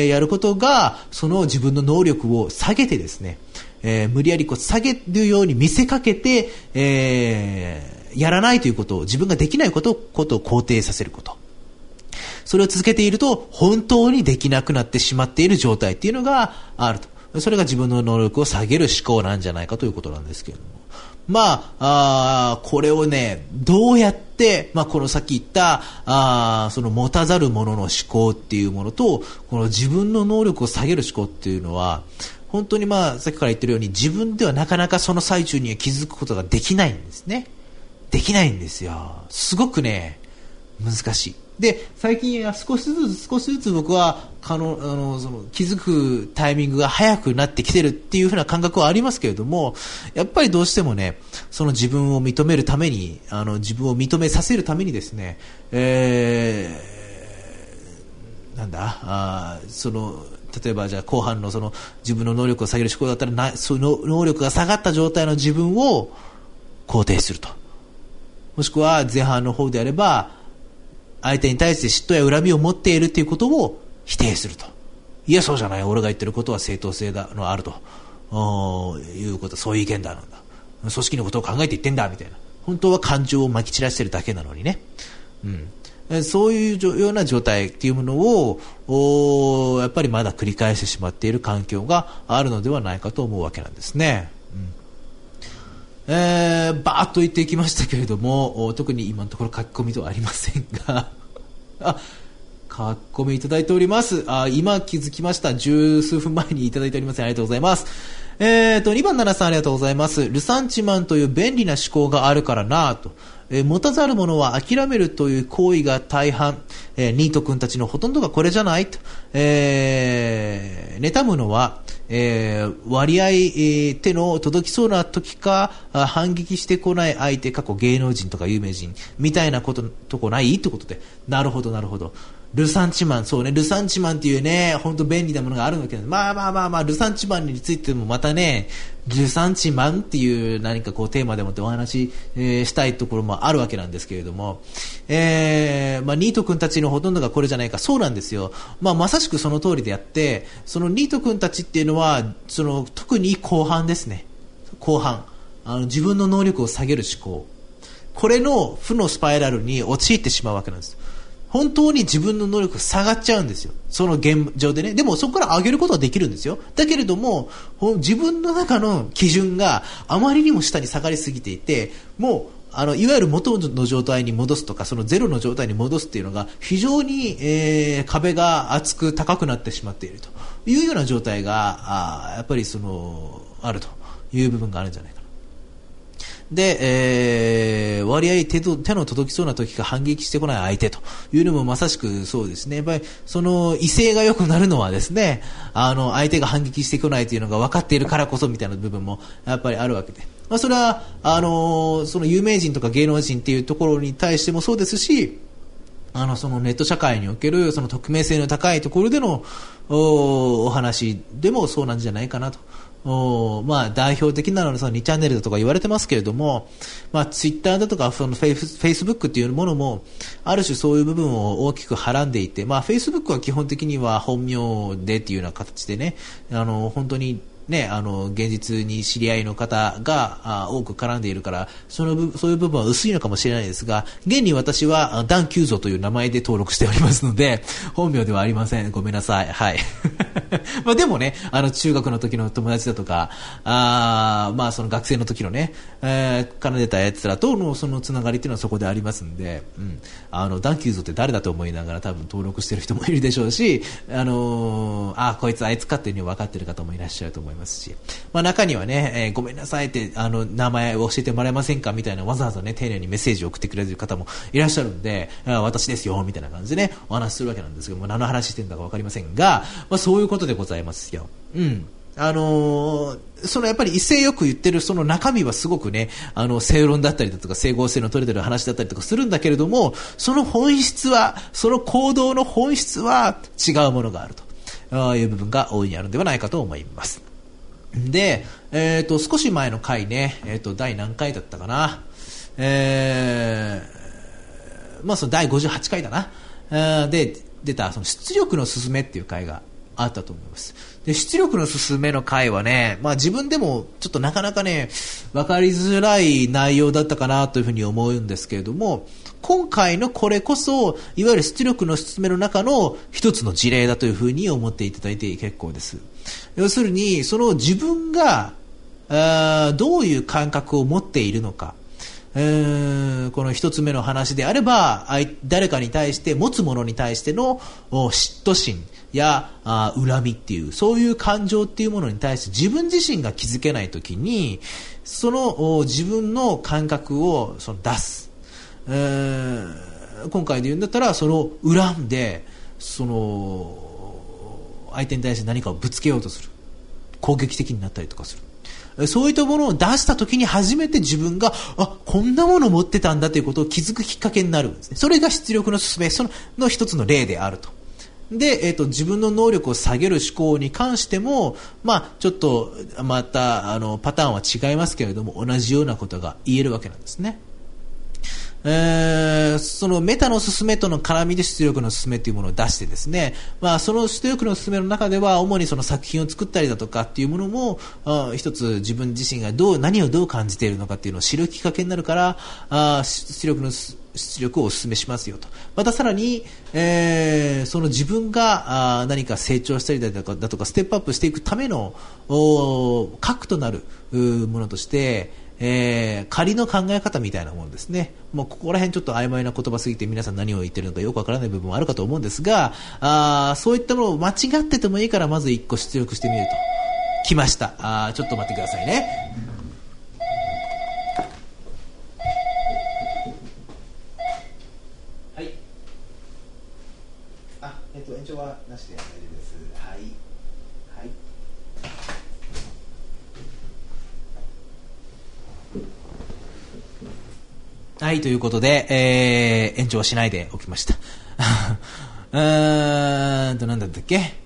やることがその自分の能力を下げてですね、無理やり下げるように見せかけて、やらないということを、自分ができないことを肯定させること。それを続けていると本当にできなくなってしまっている状態っていうのがあると。それが自分の能力を下げる思考なんじゃないかということなんですけれども。これをね、どうやって、このさっき言った、その持たざる者の思考っていうものと、この自分の能力を下げる思考っていうのは、本当にさっきから言ってるように自分ではなかなかその最中には気づくことができないんですね。できないんですよ。すごくね、難しい。で、最近は少しずつ僕はその気づくタイミングが早くなってきてるっていう風な感覚はありますけれども、やっぱりどうしてもね、その自分を認めるために、自分を認めさせるためにですね、例えばじゃあ後半のその自分の能力を下げる思考だったら、その能力が下がった状態の自分を肯定すると。もしくは前半の方であれば、相手に対して嫉妬や恨みを持っているということを否定すると。いや、そうじゃない。俺が言ってることは正当性のあるということ、そういう意見だなんだ。組織のことを考えて言ってんだみたいな。本当は感情をまき散らしてるだけなのにね。そういうような状態っていうものをやっぱりまだ繰り返してしまっている環境があるのではないかと思うわけなんですね。バーッと言っていきましたけれども、特に今のところ書き込みとはありませんが書き込みいただいております。今気づきました。十数分前にいただいております。ありがとうございます。2番7さんありがとうございます。ルサンチマンという便利な思考があるからなと。持たざる者は諦めるという行為が大半。ニート君たちのほとんどがこれじゃないと。妬むのは、割合、手の届きそうな時か反撃してこない相手、過去芸能人とか有名人みたいなとこないってことで。なるほど。 ルサンチマン、そうね、ルサンチマンっていうね、本当便利なものがあるんだけど、まあ、ルサンチマンについてもまたね、ルサンチマンっていう何かこうテーマでもってお話、したいところもあるわけなんですけれども、ニート君たちのほとんどがこれじゃないか、そうなんですよ。まさしくその通りであって、そのニート君たちっていうのは、特に後半ですね。後半。自分の能力を下げる思考。これの負のスパイラルに陥ってしまうわけなんです。本当に自分の能力が下がっちゃうんですよ。その現状でね。でもそこから上げることはできるんですよ。だけれども、自分の中の基準があまりにも下に下がりすぎていて、もう、いわゆる元の状態に戻すとか、そのゼロの状態に戻すっていうのが非常に、壁が厚く高くなってしまっているというような状態が、やっぱりあるという部分があるんじゃないかな。で、割合手の届きそうな時が反撃してこない相手というのもまさしくそうですね。やっぱり威勢が良くなるのはですね、相手が反撃してこないというのが分かっているからこそみたいな部分もやっぱりあるわけで。それは、その有名人とか芸能人っていうところに対してもそうですし、そのネット社会におけるその匿名性の高いところでのお話でもそうなんじゃないかなと。代表的なのはその2チャンネルだとか言われてますけれども、ツイッターだとかフェイスブックっていうものもある種そういう部分を大きくはらんでいて、フェイスブックは基本的には本名でっていうような形でね、本当にね、現実に知り合いの方が多く絡んでいるから、そういう部分は薄いのかもしれないですが、現に私はダン・キューゾという名前で登録しておりますので、本名ではありません。ごめんなさい。はい。でもね、中学の時の友達だとか、その学生の時のね、から出たやつらとのそのつながりっていうのはそこでありますんで、ダン・キューゾって誰だと思いながら多分登録してる人もいるでしょうし、こいつあいつかっていうのを分かってる方もいらっしゃると思いますし、中にはね、ごめんなさいって名前を教えてもらえませんかみたいなわざわざね丁寧にメッセージを送ってくれる方もいらっしゃるんで、私ですよみたいな感じでねお話しするわけなんですけども、何の話してるんだか分かりませんが、そういうことでございますよ。やっぱり威勢よく言ってるその中身はすごくね、正論だったりだとか整合性の取れてる話だったりとかするんだけれども、その本質は、その行動の本質は違うものがあるという部分が大いにあるんではないかと思います。で、少し前の回ね、第何回だったかな、その第58回だな、で出たその出力の勧めっていう回があったと思います。で、出力の勧めの回はね、自分でもちょっとなかなかね分かりづらい内容だったかなというふうに思うんですけれども、今回のこれこそいわゆる出力の勧めの中の一つの事例だというふうに思っていただいて結構です。要するにその自分がどういう感覚を持っているのか、この一つ目の話であれば、誰かに対して持つものに対しての嫉妬心や恨みっていうそういう感情っていうものに対して自分自身が気づけないときに、その自分の感覚を出す、今回で言うんだったらその恨んでその相手に対して何かをぶつけようとする、攻撃的になったりとかする、そういったものを出したときに初めて自分がこんなものを持ってたんだということを気づくきっかけになるんですね。それが出力の勧め、その一つの例であると。で、自分の能力を下げる思考に関しても、ちょっとまたパターンは違いますけれども同じようなことが言えるわけなんですね。そのメタの勧めとの絡みで出力の勧めというものを出してですね、その出力の勧めの中では主にその作品を作ったりだとかっていうものも一つ自分自身が何をどう感じているのかっていうのを知るきっかけになるから出力をお勧めしますよと。またさらに、その自分が何か成長したりだとかステップアップしていくための核となるものとして仮の考え方みたいなものですね。もうここら辺ちょっと曖昧な言葉すぎて皆さん何を言ってるのかよくわからない部分もあるかと思うんですが、そういったものを間違っててもいいからまず1個出力してみると。来ました。ちょっと待ってくださいね。はい。延長はなしで大丈夫です。はい。はい。はい、ということで、延長はしないでおきました。 なんだったっけ、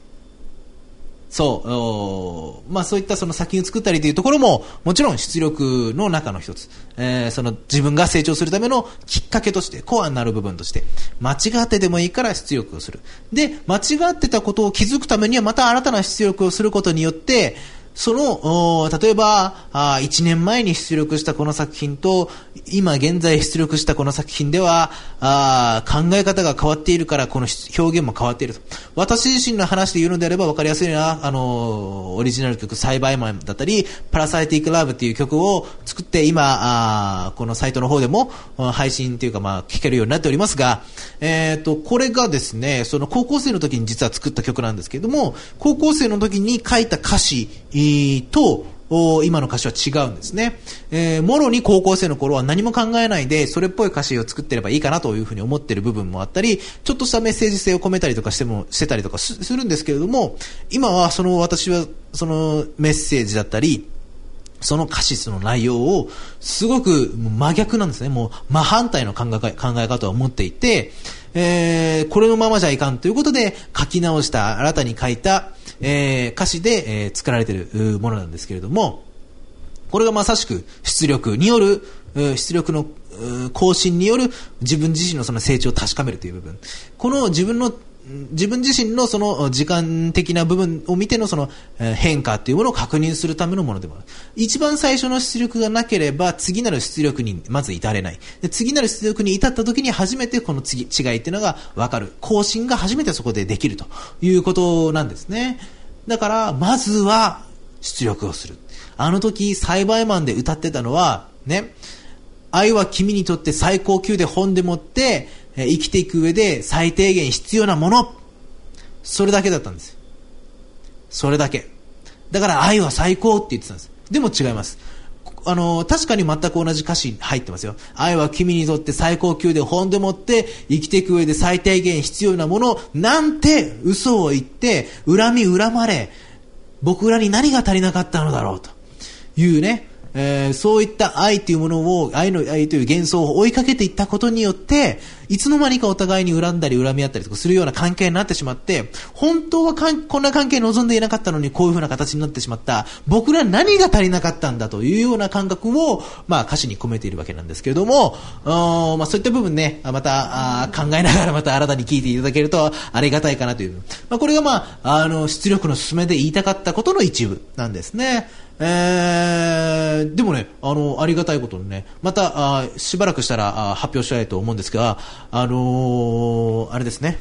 そう、まあそういったその作品を作ったりというところももちろん出力の中の一つ、その自分が成長するためのきっかけとしてコアになる部分として間違ってでもいいから出力をする。で、間違ってたことを気づくためにはまた新たな出力をすることによってその例えば1年前に出力したこの作品と今現在出力したこの作品では考え方が変わっているからこの表現も変わっていると。私自身の話で言うのであれば分かりやすいのはオリジナル曲サイバーマンだったりパラサイティックラブっていう曲を作って今このサイトの方でも配信というか聴けるようになっておりますが、これがですねその高校生の時に実は作った曲なんですけれども、高校生の時に書いた歌詞と今の歌詞は違うんですね。もろに高校生の頃は何も考えないでそれっぽい歌詞を作ってればいいかなというふうに思っている部分もあったり、ちょっとしたメッセージ性を込めたりとかしてたりとかするんですけれども、今は私はそのメッセージだったりその歌詞その内容をすごく真逆なんですね。もう真反対の考え方を持っていて、これのままじゃいかんということで書き直した新たに書いた歌詞で、作られているものなんですけれども、これがまさしく出力の更新による自分自身のその成長を確かめるという部分、この自分自身のその時間的な部分を見てのその変化というものを確認するためのものでもある。一番最初の出力がなければ次なる出力にまず至れない。で、次なる出力に至った時に初めてこの違いっていうのが分かる。更新が初めてそこでできるということなんですね。だからまずは出力をする。あの時サイバーマンで歌ってたのはね、愛は君にとって最高級で本でもって生きていく上で最低限必要なもの、それだけだったんですよ。それだけだから愛は最高って言ってたんです。でも違います。確かに全く同じ歌詞入ってますよ。愛は君にとって最高級で本でもって生きていく上で最低限必要なものなんて嘘を言って恨まれ僕らに何が足りなかったのだろうというね、そういった愛というものを愛という幻想を追いかけていったことによっていつの間にかお互いに恨んだり恨み合ったりとかするような関係になってしまって、本当はこんな関係望んでいなかったのにこういう風な形になってしまった、僕ら何が足りなかったんだというような感覚を歌詞に込めているわけなんですけれども、そういった部分ねまた考えながらまた新たに聞いていただけるとありがたいかなという、これが出力の勧めで言いたかったことの一部なんですね。でもねありがたいことにねまたしばらくしたら発表したいと思うんですが、あれですね、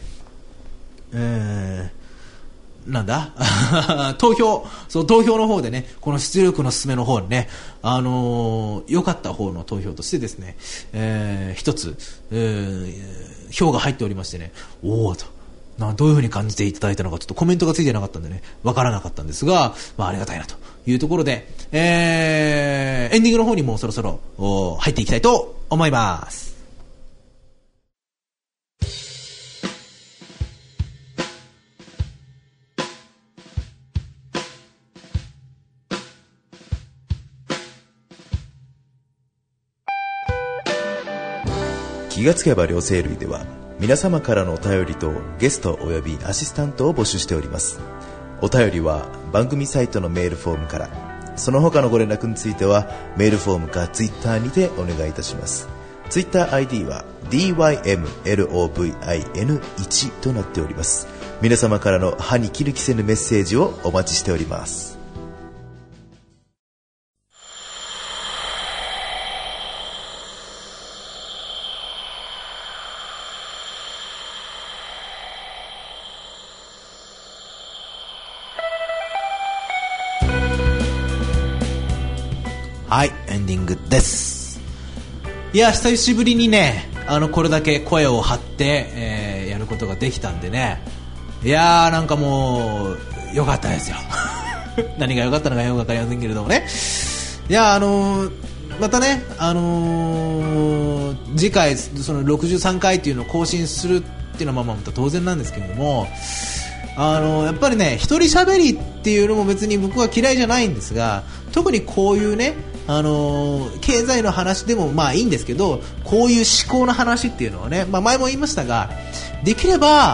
なんだ投票の方でねこの出力の勧めの方にね良かった方の投票としてですね、一つ、票が入っておりましてね、おーとどういう風に感じていただいたのかちょっとコメントがついてなかったんでねわからなかったんですが、ありがたいなというところで、エンディングの方にもうそろそろ入っていきたいと思います。 気がつけば両生類では皆様からのお便りとゲストおよびアシスタントを募集しております。お便りは番組サイトのメールフォームから、その他のご連絡についてはメールフォームかツイッターにてお願いいたします。ツイッター ID は DYMLOVIN1 となっております。皆様からの歯に衣着せぬメッセージをお待ちしております。 はい、エンディングです。いや久しぶりにねこれだけ声を張って、やることができたんでね、いやなんかもう良かったですよ何が良かったのかよく分かりませんけれどもね、いやまたね次回その63回っていうのを更新するっていうのはまた当然なんですけれども、やっぱりね一人喋りっていうのも別に僕は嫌いじゃないんですが、特にこういうね経済の話でもいいんですけど、こういう思考の話っていうのはね、前も言いましたが、できれば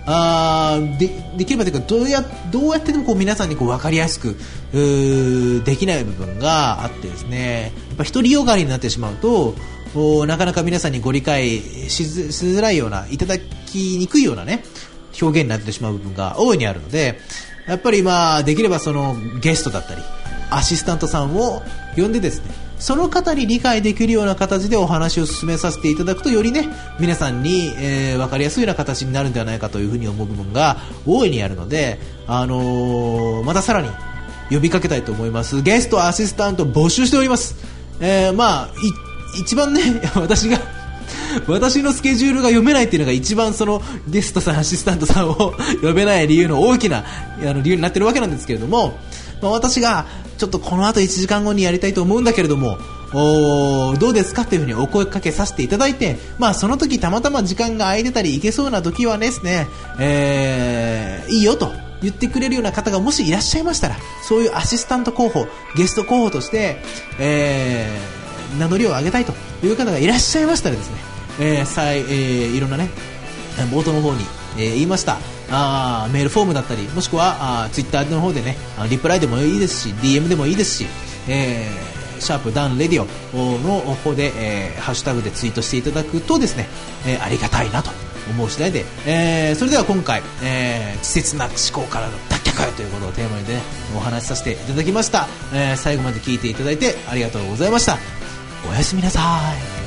できればというかどうやってでもこう皆さんにこう分かりやすくできない部分があってですね、やっぱ独りよがりになってしまうとなかなか皆さんにご理解しづらいような、いただきにくいようなね表現になってしまう部分が大いにあるので、やっぱりできればそのゲストだったりアシスタントさんを呼んでですね、その方に理解できるような形でお話を進めさせていただくと、よりね皆さんに、分かりやすいような形になるんではないかというふうに思う部分が大いにあるので、またさらに呼びかけたいと思います。ゲストアシスタント募集しております。一番ね私のスケジュールが読めないっていうのが一番そのゲストさんアシスタントさんを呼べない理由の大きな理由になってるわけなんですけれども、私がちょっとこの後1時間後にやりたいと思うんだけれどもどうですかっていうふうにお声かけさせていただいて、その時たまたま時間が空いてたり行けそうな時はですね、いいよと言ってくれるような方がもしいらっしゃいましたら、そういうアシスタント候補ゲスト候補として、名乗りを上げたいという方がいらっしゃいましたらですね、いろんなね冒頭の方に、言いましたメールフォームだったり、もしくはツイッターの方でねリプライでもいいですし DM でもいいですし、シャープダウンレディオの方で、ハッシュタグでツイートしていただくとですね、ありがたいなと思う次第で、それでは今回、稚拙な思考からの脱却ということをテーマにねお話しさせていただきました。最後まで聞いていただいてありがとうございました。おやすみなさい。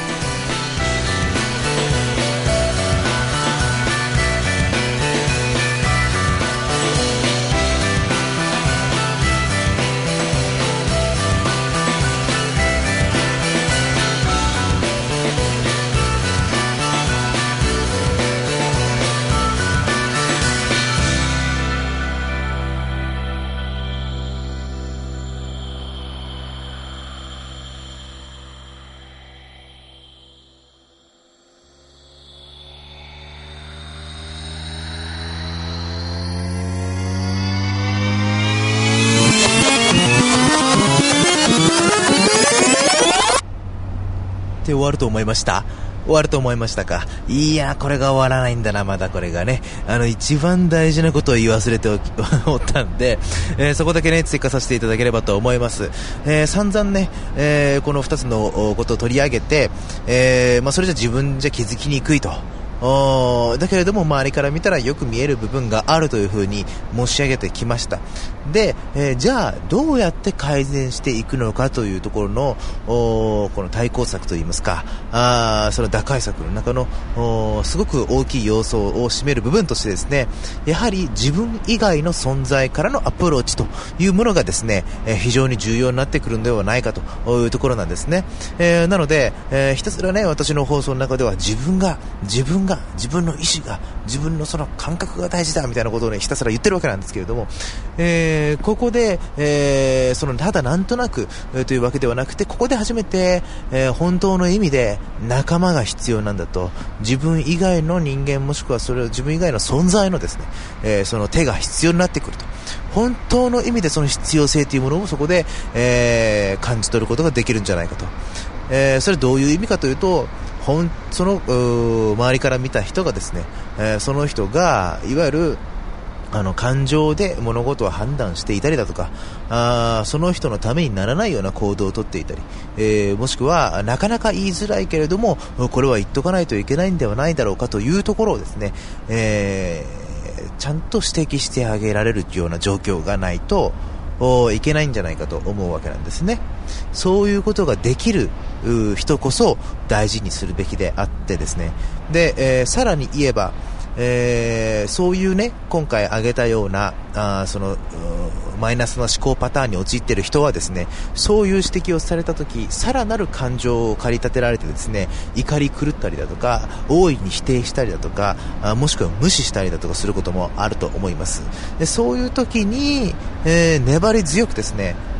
終わると思いましたか。いやこれが終わらないんだな、まだこれがね一番大事なことを言い忘れておったんで、そこだけね追加させていただければと思います。散々ね、この2つのことを取り上げて、それじゃ自分じゃ気づきにくいと、だけれども周りから見たらよく見える部分があるというふうに申し上げてきました。で、じゃあどうやって改善していくのかというところのこの対抗策といいますか、その打開策の中のすごく大きい要素を占める部分としてですね、やはり自分以外の存在からのアプローチというものがですね、非常に重要になってくるのではないかというところなんですね。なので、ひたすらね私の放送の中では自分の意志が、自分のその感覚が大事だみたいなことをねひたすら言ってるわけなんですけれども、ここで、そのただなんとなく、というわけではなくて、ここで初めて、本当の意味で仲間が必要なんだと、自分以外の人間もしくはそれを自分以外の存在のですね、その手が必要になってくると、本当の意味でその必要性というものをそこで、感じ取ることができるんじゃないかと。それどういう意味かというと、その周りから見た人がですね、その人がいわゆる感情で物事を判断していたりだとか、その人のためにならないような行動をとっていたり、もしくはなかなか言いづらいけれどもこれは言っとかないといけないんではないだろうかというところをですね、ちゃんと指摘してあげられるような状況がないといけないんじゃないかと思うわけなんですね。そういうことができる人こそ大事にするべきであってですね。で、さらに言えば、そういうね今回挙げたようなそのマイナスな思考パターンに陥っている人はですね、そういう指摘をされたとき、さらなる感情を駆り立てられてですね、怒り狂ったりだとか、大いに否定したりだとか、もしくは無視したりだとかすることもあると思います。でそういう時に、粘り強くですね、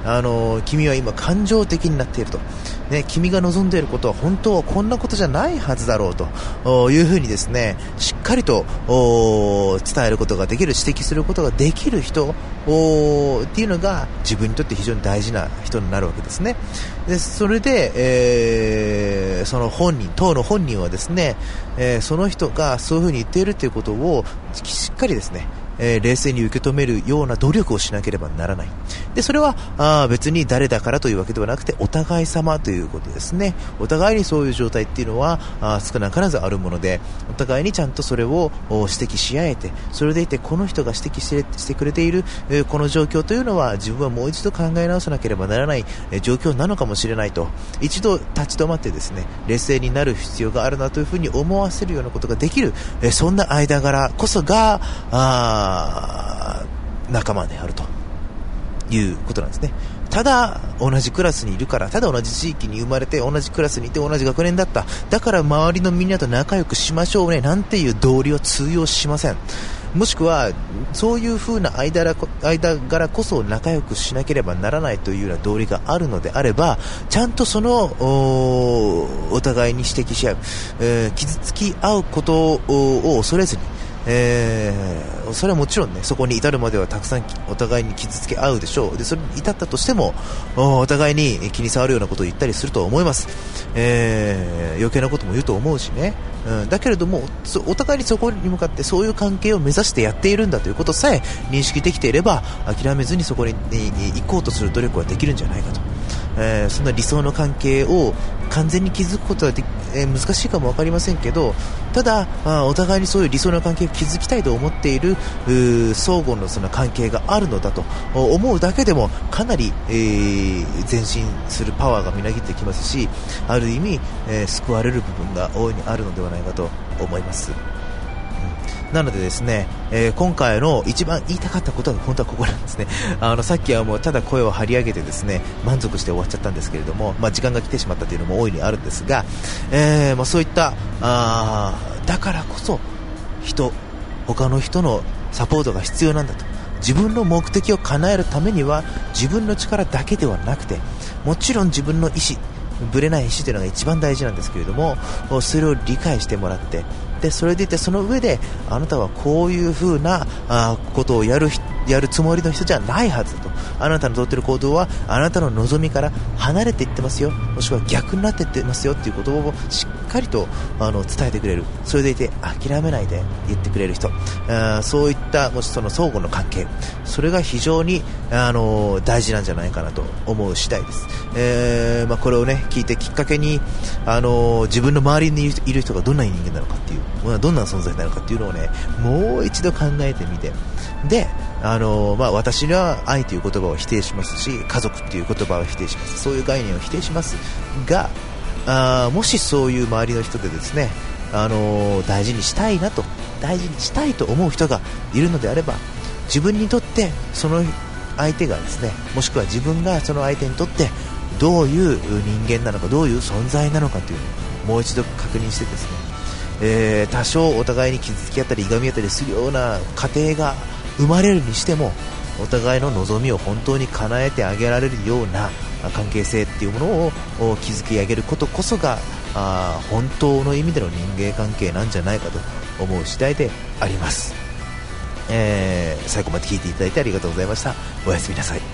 君は今感情的になっていると、ね、君が望んでいることは本当はこんなことじゃないはずだろうというふうにですね、しっかりと伝えることができる、指摘することができる人っていうのが自分にとって非常に大事な人になるわけですね。でそれで、その当の本人はですね、その人がそういうふうに言っているということをしっかりですね、冷静に受け止めるような努力をしなければならない。でそれは別に誰だからというわけではなくて、お互い様ということですね。お互いにそういう状態っていうのは少なからずあるもので、お互いにちゃんとそれを指摘し合えて、それでいてこの人が指摘してくれている、この状況というのは自分はもう一度考え直さなければならない、状況なのかもしれないと、一度立ち止まってですね、冷静になる必要があるなというふうに思わせるようなことができる、そんな間柄こそが仲間であるということなんですね。ただ同じクラスにいるから、ただ同じ地域に生まれて同じクラスにいて同じ学年だった、だから周りのみんなと仲良くしましょうねなんていう道理は通用しません。もしくはそういう風な間柄こそ仲良くしなければならないというような道理があるのであれば、ちゃんとそのお互いに指摘し合う、傷つき合うことを恐れずに、それはもちろんね、そこに至るまではたくさんお互いに傷つけ合うでしょう。でそれに至ったとしてもお互いに気に障るようなことを言ったりすると思います。余計なことも言うと思うしね、だけれどもお互いにそこに向かってそういう関係を目指してやっているんだということさえ認識できていれば、諦めずにそこに行こうとする努力はできるんじゃないかと。そんな理想の関係を完全に築くことは難しいかも分かりませんけど、ただお互いにそういう理想の関係を築きたいと思っている相互のその関係があるのだと思うだけでもかなり、前進するパワーがみなぎってきますし、ある意味、救われる部分が大いにあるのではないかと思います。なのでですね、今回の一番言いたかったことは本当はここなんですね。さっきはもうただ声を張り上げてですね、満足して終わっちゃったんですけれども、時間が来てしまったというのも大いにあるんですが、そういっただからこそ他の人のサポートが必要なんだと。自分の目的を叶えるためには自分の力だけではなくて、もちろん自分の意思、ぶれない意思というのが一番大事なんですけれども、それを理解してもらって、でそれでいてその上であなたはこういう風なことをやるつもりの人じゃないはずと、あなたの取っている行動はあなたの望みから離れていってますよ、もしくは逆になっていってますよということをしっかりと伝えてくれる、それでいて諦めないで言ってくれる人、そういったもしその相互の関係、それが非常に大事なんじゃないかなと思う次第です。これをね聞いてきっかけに自分の周りにいる人がどんな人間なのかっていう、どんな存在なのかっていうのをねもう一度考えてみて、で私には愛という言葉を否定しますし、家族っていう言葉を否定します、そういう概念を否定しますが、もしそういう周りの人でですね大事にしたいと思う人がいるのであれば、自分にとってその相手がですね、もしくは自分がその相手にとってどういう人間なのか、どういう存在なのかというのをもう一度確認してですね、多少お互いに傷つき合ったりいがみ合ったりするような過程が生まれるにしても、お互いの望みを本当に叶えてあげられるような関係性っていうものを築き上げることこそが本当の意味での人間関係なんじゃないかと思う次第であります。最後まで聞いていただいてありがとうございました。おやすみなさい。